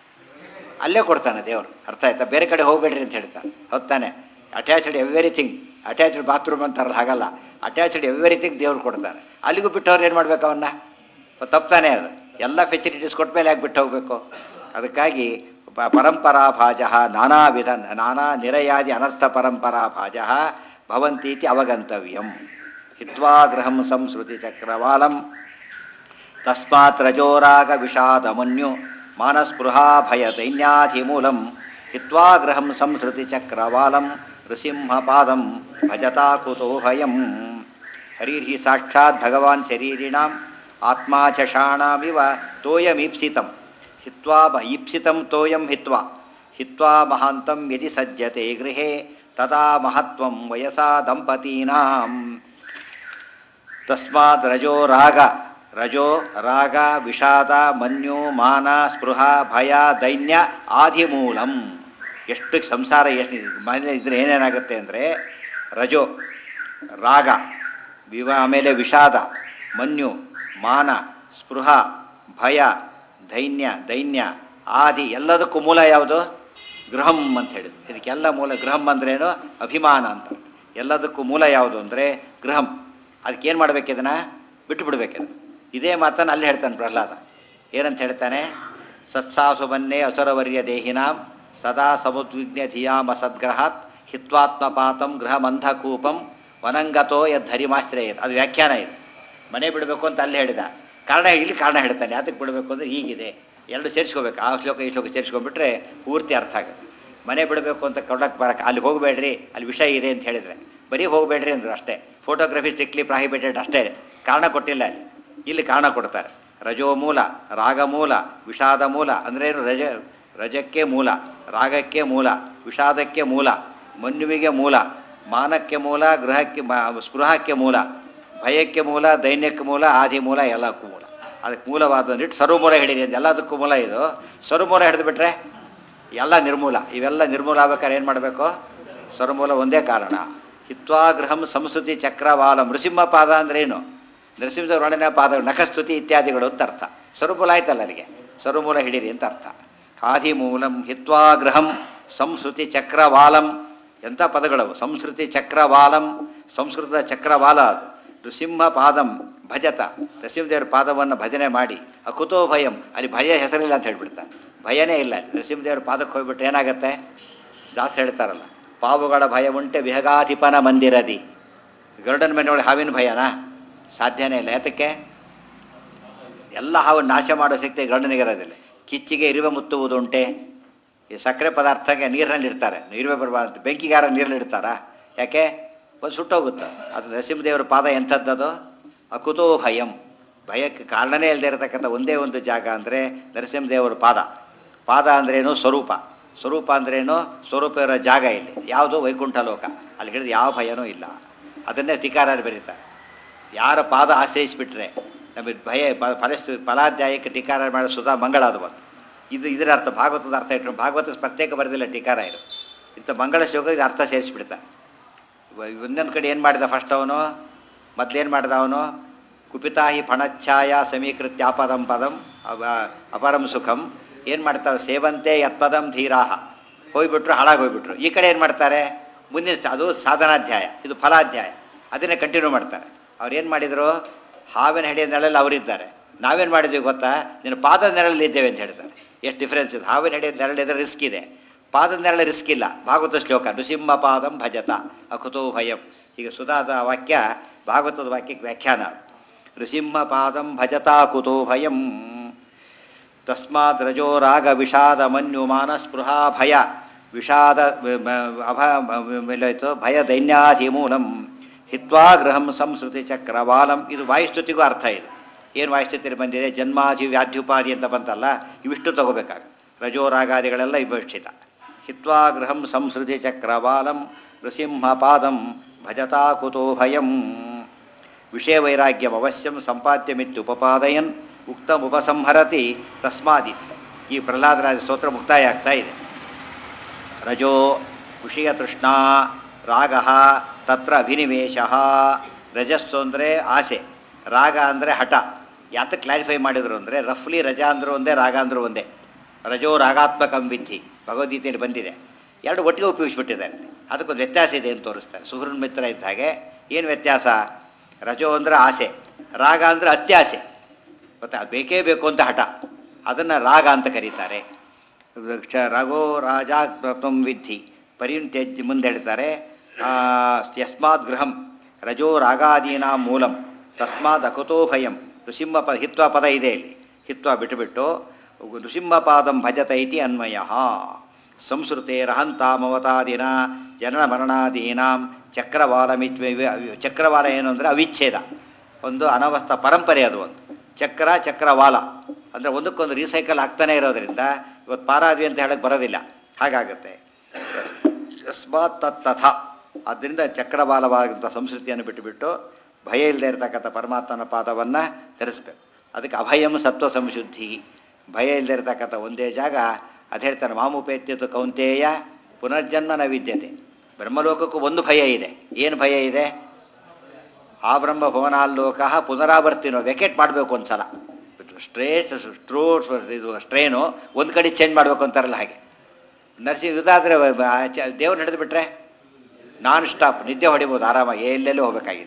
ಅಲ್ಲೇ ಕೊಡ್ತಾನೆ ದೇವರು. ಅರ್ಥ ಆಯ್ತಾ? ಬೇರೆ ಕಡೆ ಹೋಗಬೇಡ್ರಿ ಅಂತ ಹೇಳ್ತಾನೆ. ಹೊತ್ತಾನೆ ಅಟ್ಯಾಚ್ಡ್ ಎವ್ರಿಥಿಂಗ್, ಅಟ್ಯಾಚ್ಡ್ ಬಾತ್ರೂಮ್ ಅಂತಾರಲ್ಲ ಹಾಗಲ್ಲ, ಅಟ್ಯಾಚ್ಡ್ ಎವ್ರಿಥಿಂಗ್ ದೇವ್ರು ಕೊಡ್ತಾನೆ. ಅಲ್ಲಿಗೂ ಬಿಟ್ಟವ್ರು ಏನು ಮಾಡ್ಬೇಕು, ಅವನ್ನ ತಪ್ತಾನೆ. ಅದು ಎಲ್ಲ ಫೆಸಿಲಿಟೀಸ್ ಕೊಟ್ಟ ಮೇಲೆ ಯಾಕೆ ಬಿಟ್ಟು ಹೋಗಬೇಕು. ಅದಕ್ಕಾಗಿ ಪರಂಪರಾ ಭಾಜ ನಾನಾ ವಿಧ ನಾನಾ ನಿರಯಾದಿ ಅನರ್ಥ ಪರಂಪರಾ ಭಾಜ ಭವಂತೀತಿ ಅವಗಂತವ್ಯಂ. ಹಿತ್ವಾ ಗೃಹಂ ಸಂಸ್ಕೃತಿ ಚಕ್ರವಾಲಂ ತಸ್ಮಾತ್ ರಜೋರಾಗ ವಿಷಾದ ಮನ್ಯು ಮಾನಸ್ಪೃಹಾ ಭಯ ದೈನ್ಯಾಧಿಮೂಲಂ. ಹಿತ್ವಾ ಗೃಹಂ ಸಂಸ್ಕೃತಿ ಚಕ್ರವಾಲಂ ನೃಸಿಂಹಪಾದಂ ಭಜತಾ ಕುತೋ ಭಯಂ. ಹರಿರ್ಹಿ ಸಾಕ್ಷಾತ್ ಭಗವಾನ್ ಶರೀರಿಣಾಂ ಆತ್ಮಾ ಚಷಾಣಾಮಿವ ತೋಯಮೀಪ್ಸಿತಂ. ಹಿತ್ವಾ ಈಪ್ಸಿತಂ ತೋಯಂ ಹಿತ್ವಾ ಹಿತ್ವಾ ಮಹಾಂತಂ ಯದಿ ಸಜ್ಜತೆ ಗೃಹೇ ತದಾ ಮಹತ್ವಂ ವಯಸಾ ದಂಪತೀನಾಂ. ತಸ್ಮಾತ್ ರಜೋ ರಾಗ ರಜೋ ರಾಗ ವಿಷಾದ ಮನ್ಯು ಮಾನ ಸ್ಪೃಹ ಭಯ ದೈನ್ಯ ಆದಿಮೂಲಂ. ಎಷ್ಟು ಸಂಸಾರ ಎಷ್ಟು ಮನೆ ಇದ್ರೆ ಏನೇನಾಗುತ್ತೆ ಅಂದರೆ ರಜೋ ರಾಗ ವಿವ ಆಮೇಲೆ ವಿಷಾದ ಮನ್ಯು ಮಾನ ಸ್ಪೃಹ ಭಯ ದೈನ್ಯ ದೈನ್ಯ ಆದಿ ಎಲ್ಲದಕ್ಕೂ ಮೂಲ ಯಾವುದು? ಗೃಹಂ ಅಂತ ಹೇಳಿದ್ರು. ಇದಕ್ಕೆಲ್ಲ ಮೂಲ ಗೃಹಂ ಅಂದ್ರೇನು? ಅಭಿಮಾನ ಅಂತ. ಎಲ್ಲದಕ್ಕೂ ಮೂಲ ಯಾವುದು ಅಂದರೆ ಗೃಹಂ. ಅದಕ್ಕೇನು ಮಾಡಬೇಕು, ಇದನ್ನು ಬಿಟ್ಟು ಬಿಡಬೇಕಿದೆ. ಇದೇ ಮಾತನ್ನು ಅಲ್ಲಿ ಹೇಳ್ತಾನೆ ಪ್ರಹ್ಲಾದ. ಏನಂತ ಹೇಳ್ತಾನೆ? ಸತ್ಸಾಸುಬನ್ನೇ ಅಸುರವರ್ಯ ದೇಹಿನಾಂ ಸದಾ ಸಮುದ್ವಿಗ್ನ ಧಿಯಾಮ ಸದ್ಗ್ರಹಾತ್ ಹಿತ್ವಾತ್ಮಪಾತಂ ಗೃಹಮಂಧಕೂಪಂ ವನಂಗತೋ ಯದ್ಧರಿಮಾಶ್ರಯೇತ್. ಅದು ವ್ಯಾಖ್ಯಾನ ಇದು. ಮನೆ ಬಿಡಬೇಕು ಅಂತ ಅಲ್ಲಿ ಹೇಳಿದ ಕಾರಣ ಇಲ್ಲಿ ಕಾರಣ ಹೇಳ್ತಾನೆ. ಅದಕ್ಕೆ ಬಿಡಬೇಕು ಅಂದರೆ ಹೀಗಿದೆ. ಎರಡು ಸೇರಿಸ್ಕೋಬೇಕು. ಆ ಶ್ಲೋಕ ಈ ಶ್ಲೋಕ ಸೇರಿಸ್ಕೊಂಡ್ಬಿಟ್ರೆ ಪೂರ್ತಿ ಅರ್ಥ ಆಗುತ್ತೆ. ಮನೆ ಬಿಡಬೇಕು ಅಂತ ಕೊಡಕ್ಕೆ ಬರಕ್ಕೆ ಅಲ್ಲಿ ಹೋಗಬೇಡ್ರಿ, ಅಲ್ಲಿ ವಿಷಯ ಇದೆ ಅಂತ ಹೇಳಿದರೆ ಬರೀ ಹೋಗಬೇಡ್ರಿ ಅಂದರು ಅಷ್ಟೇ. ಫೋಟೋಗ್ರಫಿ ಸ್ಟ್ರಿಕ್ಟ್ಲಿ ಪ್ರಾಹಿಬಿಟೆಡ್ ಅಷ್ಟೇ, ಕಾರಣ ಕೊಟ್ಟಿಲ್ಲ ಅಲ್ಲಿ. ಇಲ್ಲಿ ಕಾರಣ ಕೊಡ್ತಾರೆ. ರಜೋ ಮೂಲ, ರಾಗ ಮೂಲ, ವಿಷಾದ ಮೂಲ. ಅಂದ್ರೇನು? ರಜ ರಜಕ್ಕೆ ಮೂಲ, ರಾಗಕ್ಕೆ ಮೂಲ, ವಿಷಾದಕ್ಕೆ ಮೂಲ, ಮನ್ಯುವಿಗೆ ಮೂಲ, ಮಾನಕ್ಕೆ ಮೂಲ, ಗೃಹಕ್ಕೆ ಸ್ಪೃಹಕ್ಕೆ ಮೂಲ, ಭಯಕ್ಕೆ ಮೂಲ, ದೈನ್ಯಕ್ಕೆ ಮೂಲ, ಆದಿ ಮೂಲ, ಎಲ್ಲಕ್ಕೂ ಮೂಲ. ಅದಕ್ಕೆ ಮೂಲವಾದಂದಿಟ್ಟು ಸರ್ವಮೂಲ ಹಿಡೀರಿ ಅಂತ. ಎಲ್ಲದಕ್ಕೂ ಮೂಲ ಇದು. ಸರ್ವಮೂಲ ಹಿಡಿದು ಬಿಟ್ರೆ ಎಲ್ಲ ನಿರ್ಮೂಲ. ಇವೆಲ್ಲ ನಿರ್ಮೂಲ ಆಗ್ಬೇಕಾದ್ರೆ ಏನು ಮಾಡಬೇಕು? ಸರ್ವಮೂಲ ಒಂದೇ ಕಾರಣ. ಹಿತ್ವಾ ಗೃಹಂ ಸಂಸ್ಕೃತಿ ಚಕ್ರವಾಲ. ನೃಸಿಂಹ ಪಾದ ಅಂದ್ರೇನು? ನರಸಿಂಹ ವರ್ಣನೆ ಪಾದ, ನಖಸ್ತುತಿ ಇತ್ಯಾದಿಗಳು ಅಂತ ಅರ್ಥ. ಸರ್ವಮೂಲ ಆಯ್ತಲ್ಲ ಅಲ್ಲಿಗೆ, ಸರ್ವಮೂಲ ಹಿಡೀರಿ ಅಂತ ಅರ್ಥ. ಆದಿಮೂಲಂ ಹಿತ್ವಾ ಗೃಹಂ ಸಂಸ್ಕೃತಿ ಚಕ್ರವಾಲಂ. ಎಂಥ ಪದಗಳವು! ಸಂಸ್ಕೃತಿ ಚಕ್ರವಾಲಂ, ಸಂಸ್ಕೃತದ ಚಕ್ರವಾಲ ಅದು. ನೃಸಿಂಹ ಪಾದಂ ಭಜತ, ನರಸಿಂಹದೇವರ ಪಾದವನ್ನು ಭಜನೆ ಮಾಡಿ. ಅಕುತೋ ಭಯಂ, ಅಲ್ಲಿ ಭಯ ಹೆಸರಿಲ್ಲ ಅಂತ ಹೇಳ್ಬಿಡ್ತಾರೆ. ಭಯನೇ ಇಲ್ಲ. ನರಸಿಂಹದೇವರ ಪಾದಕ್ಕೆ ಹೋಗ್ಬಿಟ್ರೆ ಏನಾಗುತ್ತೆ? ಜಾಸ್ತಿ ಹೇಳ್ತಾರಲ್ಲ, ಪಾವುಗಳ ಭಯ ಉಂಟೆ ವಿಹಗಾಧಿಪನ ಮಂದಿರದಿ. ಗರುಡನ ಮನೆಯೊಳಗೆ ಹಾವಿನ ಭಯನಾ? ಸಾಧ್ಯನೇ ಇಲ್ಲ. ಯಾತಕ್ಕೆ? ಎಲ್ಲ ಹಾವನ್ನು ನಾಶ ಮಾಡೋ ಶಕ್ತಿ ಗರುಡನಿಗಿರೋದಿಲ್ಲ. ಕಿಚ್ಚಿಗೆ ಇರುವೆ ಮುತ್ತುವುದುಂಟೆ. ಈ ಸಕ್ಕರೆ ಪದಾರ್ಥಕ್ಕೆ ನೀರಿನಲ್ಲಿ ಇಡ್ತಾರೆ, ಇರುವೆ ಬರಬಾರ್ದು. ಬೆಂಕಿಗಾರ ನೀರಲ್ಲಿ ಇಡ್ತಾರಾ? ಯಾಕೆ? ಒಂದು ಸುಟ್ಟೋಗುತ್ತೆ. ಅದು ನರಸಿಂಹದೇವರ ಪಾದ ಎಂಥದ್ದದು? ಅಕುತೋ ಭಯಂ. ಭಯಕ್ಕೆ ಕಾರಣನೇ ಇಲ್ಲದೆ ಇರತಕ್ಕಂಥ ಒಂದೇ ಒಂದು ಜಾಗ ಅಂದರೆ ನರಸಿಂಹದೇವರ ಪಾದ. ಪಾದ ಅಂದ್ರೇನು ಸ್ವರೂಪ, ಸ್ವರೂಪ ಅಂದ್ರೇನು ಸ್ವರೂಪ ಇರೋ ಜಾಗ ಇಲ್ಲಿ ಯಾವುದು ವೈಕುಂಠ ಲೋಕ, ಅಲ್ಲಿ ಹಿಡಿದು ಯಾವ ಭಯನೂ ಇಲ್ಲ. ಅದನ್ನೇ ಟೀಕಾರರು ಬರೀತಾರೆ. ಯಾರ ಪಾದ ಆಶ್ರಯಿಸಿಬಿಟ್ರೆ ನಮಗೆ ಭಯ ಫಲಸ್ತು ಫಲಾಧ್ಯಾಯಕ್ಕೆ ಟೀಕಾರ ಮಾಡೋ ಸುಧಾ ಮಂಗಳ ಅದು ಬಂತು. ಇದು ಇದರ ಅರ್ಥ ಭಾಗವತದ ಅರ್ಥ ಇಟ್ಟು ಭಾಗವತ ಪ್ರತ್ಯೇಕ ಬರೆದಿಲ್ಲ ಟೀಕಾರ ಇದು. ಇಂಥ ಮಂಗಳ ಶ್ಲೋಕ ಇದು ಅರ್ಥ ಸೇರಿಸ್ಬಿಡ್ತಾನೆ. ಇನ್ನೊಂದು ಕಡೆ ಏನು ಮಾಡಿದ ಫಸ್ಟ್ ಅವನು ಮೊದಲೇನು ಮಾಡಿದ ಅವನು ಕುಪಿತಾಹಿ ಫಣಚ್ಛಾಯ ಸಮೀಕೃತ್ಯ ಅಪದಂ ಪದಂ ಅಪರಂ ಸುಖಂ ಏನು ಮಾಡ್ತಾರೆ ಸೇವಂತೆ ಯತ್ಪದಂ ಧೀರಾಹ ಹೋಗ್ಬಿಟ್ರು ಹಾಳಾಗಿ ಹೋಗ್ಬಿಟ್ರು. ಈ ಕಡೆ ಏನು ಮಾಡ್ತಾರೆ ಮುಂದಿನ ಅದು ಸಾಧನಾಧ್ಯಾಯ, ಇದು ಫಲಾಧ್ಯಾಯ, ಅದನ್ನೇ ಕಂಟಿನ್ಯೂ ಮಾಡ್ತಾರೆ. ಅವ್ರು ಏನು ಮಾಡಿದರು ಹಾವಿನ ಹೆಡೆಯ ನೆರಳಲ್ಲಿ ಅವರಿದ್ದಾರೆ, ನಾವೇನು ಮಾಡಿದ್ವಿ ಗೊತ್ತಾ ನಿನ್ನ ಪಾದದ ನೆರಳಲ್ಲಿ ಇದ್ದೇವೆ ಅಂತ ಹೇಳ್ತಾರೆ. ಎಷ್ಟು ಡಿಫ್ರೆನ್ಸ್ ಇದೆ. ಹಾವಿನ ಹೆಡೆಯ ನೆರಳಿದ್ರೆ ರಿಸ್ಕ್ ಇದೆ, ಪಾದದ ನೆರಳು ರಿಸ್ಕ್ ಇಲ್ಲ. ಭಾಗವತ ಶ್ಲೋಕ ನೃಸಿಂಹ ಪಾದಂ ಭಜತ ಅಕುತೋ ಭಯಂ. ಈಗ ಸುಧಾದ ವಾಕ್ಯ ಭಾಗವತದ ವಾಕ್ಯಕ್ಕೆ ವ್ಯಾಖ್ಯಾನ. ನೃಸಿಂಹ ಪಾದಂ ಭಜತಾ ಕುತೋ ಭಯಂ ತಸ್ಮಾತ್ ರಜೋ ರಾಗ ವಿಷಾದ ಮನ್ಯು ಮಾನಸ್ಪೃಹಾ ಭಯ ವಿಷಾದ ಅಭ ಮೇಲಾಯಿತು ಭಯ ದೈನ್ಯಾಧಿಮೂಲಂ ಹಿತ್ವಾ ಗೃಹಂ ಸಂಸ್ಕೃತಿ ಚಕ್ರವಾಲಂ. ಇದು ವಾಯುಸ್ತುತಿಗೂ ಅರ್ಥ ಇದೆ. ಏನು ವಾಯುಸ್ತುತಿಯಲ್ಲಿ ಬಂದಿದೆ ಜನ್ಮಾಧಿ ವ್ಯಾಧ್ಯುಪಾಧಿ ಅಂತ ಬಂತಲ್ಲ, ಇವಿಷ್ಟು ತಗೋಬೇಕಾಗ ರಜೋ ರಾಗಾದಿಗಳೆಲ್ಲ ವಿಭಕ್ಷಿತ. ಹಿತ್ವಾ ಗೃಹಂ ಸಂಸ್ಕೃತಿ ಚಕ್ರವಾಲಂ ನೃಸಿಂಹ ಪಾದಂ ಭಜತಾ ಕುತೋ ಭಯಂ ವಿಷಯ ವೈರಾಗ್ಯಂ ಅವಶ್ಯಂ ಸಂಪಾದ್ಯಮಿತ್ಯುಪಪಾದಯನ್ ಉಕ್ತಂ ಉಪಸಂಹರತಿ ತಸ್ಮಾದಿತಿ. ಈ ಪ್ರಹ್ಲಾದರಾಜ ಸ್ತೋತ್ರ ಮುಕ್ತಾಯ ಆಗ್ತಾ ಇದೆ. ರಜೋ ವಿಷಯ ತೃಷ್ಣಾ ರಾಗ ತತ್ರ ಅಭಿನಿವೇಶ. ರಜಸ್ಸು ಅಂದರೆ ಆಸೆ, ರಾಗ ಅಂದರೆ ಹಠ. ಯಾತ ಕ್ಲಾರಿಫೈ ಮಾಡಿದರು ಅಂದರೆ ರಫ್ಲಿ ರಜಾ ಅಂದರೂ ಒಂದೇ, ರಾಗ ಅಂದರೂ ಒಂದೇ. ರಜೋ ರಾಗಾತ್ಮಕಂ ವಿಧಿ ಭಗವದ್ಗೀತೆಯಲ್ಲಿ ಬಂದಿದೆ. ಎರಡು ಒಟ್ಟಿಗೆ ಉಪಯೋಗಿಸ್ಬಿಟ್ಟಿದ್ದಾರೆ. ಅದಕ್ಕೊಂದು ವ್ಯತ್ಯಾಸ ಇದೆ ಅಂತ ತೋರಿಸ್ತಾರೆ. ಸುಹೃನ್ ಮಿತ್ರ ಇದ್ದ ಹಾಗೆ ಏನು ವ್ಯತ್ಯಾಸ? ರಜೋ ಅಂದರೆ ಆಸೆ, ರಾಗ ಅಂದರೆ ಅತ್ಯಾಸೆ, ಮತ್ತು ಅದು ಬೇಕೇ ಬೇಕು ಅಂತ ಹಠ, ಅದನ್ನು ರಾಗ ಅಂತ ಕರೀತಾರೆ. ಕ್ಷ ರಘೋ ರಾಜಾತ್ಮಂ ವಿಧಿ ಪರಿತ್ಯಜ್ಯ ಮುಂದೆ ಹೇಳ್ತಾರೆ. ಯಸ್ಮಾತ್ ಗೃಹಂ ರಜೋ ರಾಗಾದೀನಾ ಮೂಲಂ ತಸ್ಮಾತ್ ಅಕುತೋ ಭಯಂ. ನೃಸಿಂಹ ಪದ ಹಿತ್ವ ಪದ ಇದೆ ಇಲ್ಲಿ, ಹಿತ್ವ ಬಿಟ್ಟುಬಿಟ್ಟು ನೃಸಿಂಹಪಾದಂ ಭಜತ ಇತಿ ಅನ್ವಯ. ಸಂಸ್ಕೃತೆ ರಹಂತಾಮವತಾದಿನ ಜನನ ಮರಣಾದೀನಾಂ ಚಕ್ರವಾಲಮಿತ್. ಚಕ್ರವಾಲ ಏನು ಅಂದರೆ ಅವಿಚ್ಛೇದ, ಒಂದು ಅನವಸ್ಥ ಪರಂಪರೆ. ಅದು ಒಂದು ಚಕ್ರ ಚಕ್ರವಾಲ ಅಂದರೆ ಒಂದಕ್ಕೊಂದು ರೀಸೈಕಲ್ ಆಗ್ತಾನೆ ಇರೋದರಿಂದ ಇವತ್ತು ಪಾರಾದ್ವಿ ಅಂತ ಹೇಳಕ್ಕೆ ಬರೋದಿಲ್ಲ, ಹಾಗಾಗುತ್ತೆ. ಯಸ್ಮಾತ್ ತತ್ತಥ. ಆದ್ದರಿಂದ ಚಕ್ರವಾಲವಾದಂಥ ಸಂಸ್ಕೃತಿಯನ್ನು ಬಿಟ್ಟುಬಿಟ್ಟು ಭಯ ಇಲ್ಲದೆ ಇರತಕ್ಕಂಥ ಪರಮಾತ್ಮನ ಪಾದವನ್ನು ಧರಿಸ್ಬೇಕು. ಅದಕ್ಕೆ ಅಭಯಂ ಸತ್ವ ಸಂಶುದ್ಧಿ. ಭಯ ಇಲ್ಲದೆ ಇರತಕ್ಕಂಥ ಒಂದೇ ಜಾಗ ಅದು ಹೇಳ್ತಾನೆ. ಮಾಮುಪೇತ್ಯತು ಕೌಂತೇಯ ಪುನರ್ಜನ್ಮ ನ ವಿದ್ಯತೆ. ಬ್ರಹ್ಮಲೋಕಕ್ಕೂ ಒಂದು ಭಯ ಇದೆ. ಏನು ಭಯ ಇದೆ? ಆ ಬ್ರಹ್ಮ ಭವನಾಲ್ಲೋಕ ಪುನರಾವರ್ತಿನೋ, ವೆಕೆಟ್ ಮಾಡಬೇಕು ಒಂದು ಸಲ. ಸ್ಟ್ರೇಟ್ ಸ್ಟ್ರೋಟ್ ಇದು ಸ್ಟ್ರೇನು ಒಂದು ಕಡೆ ಚೇಂಜ್ ಮಾಡಬೇಕು ಅಂತಾರಲ್ಲ ಹಾಗೆ. ನರ್ಸಿ ಇದಾದರೆ ದೇವ್ರು ನಡೆದು ಬಿಟ್ರೆ ನಾನ್ ಸ್ಟಾಪ್ ನಿದ್ದೆ ಹೊಡಿಬೋದು ಆರಾಮಾಗಿ, ಎಲ್ಲೆಲ್ಲೂ ಹೋಗಬೇಕಾಗಿಲ್ಲ.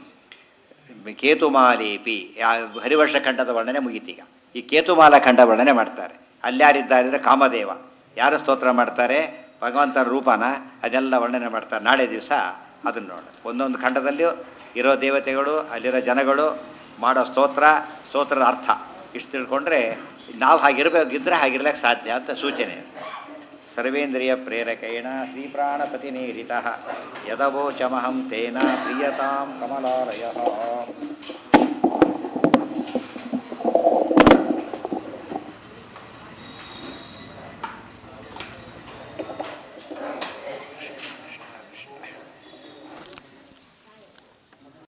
ಕೇತುಮಾಲೇಪಿ ಹರಿವರ್ಷ ಖಂಡದ ವರ್ಣನೆ ಮುಗೀತೀಗ. ಈ ಕೇತುಮಾಲ ಖಂಡ ವರ್ಣನೆ ಮಾಡ್ತಾರೆ. ಅಲ್ಯಾರಿದ್ದಾರೆ ಅಂದರೆ ಕಾಮದೇವ. ಯಾರು ಸ್ತೋತ್ರ ಮಾಡ್ತಾರೆ? ಭಗವಂತನ ರೂಪನ ಅದೆಲ್ಲ ವರ್ಣನೆ ಮಾಡ್ತಾರೆ. ನಾಳೆ ದಿವಸ ಅದನ್ನು ನೋಡ. ಒಂದೊಂದು ಖಂಡದಲ್ಲಿಯೂ ಇರೋ ದೇವತೆಗಳು, ಅಲ್ಲಿರೋ ಜನಗಳು ಮಾಡೋ ಸ್ತೋತ್ರ, ಸ್ತೋತ್ರದ ಅರ್ಥ ಇಷ್ಟು ತಿಳ್ಕೊಂಡ್ರೆ ನಾವು ಹಾಗಿರಬೇಕಿದ್ರೆ ಹಾಗಿರ್ಲಿಕ್ಕೆ ಸಾಧ್ಯ ಅಂತ ಸೂಚನೆ. ಸರ್ವೇಂದ್ರಿಯ ಪ್ರೇರಕೇಣ ಶ್ರೀಪ್ರಾಣಪತಿನೇರಿತಃ ಯದವೋಚಮಹಂ ತೇನ ಪ್ರಿಯತಾಂ ಕಮಲಾಲಯಃ.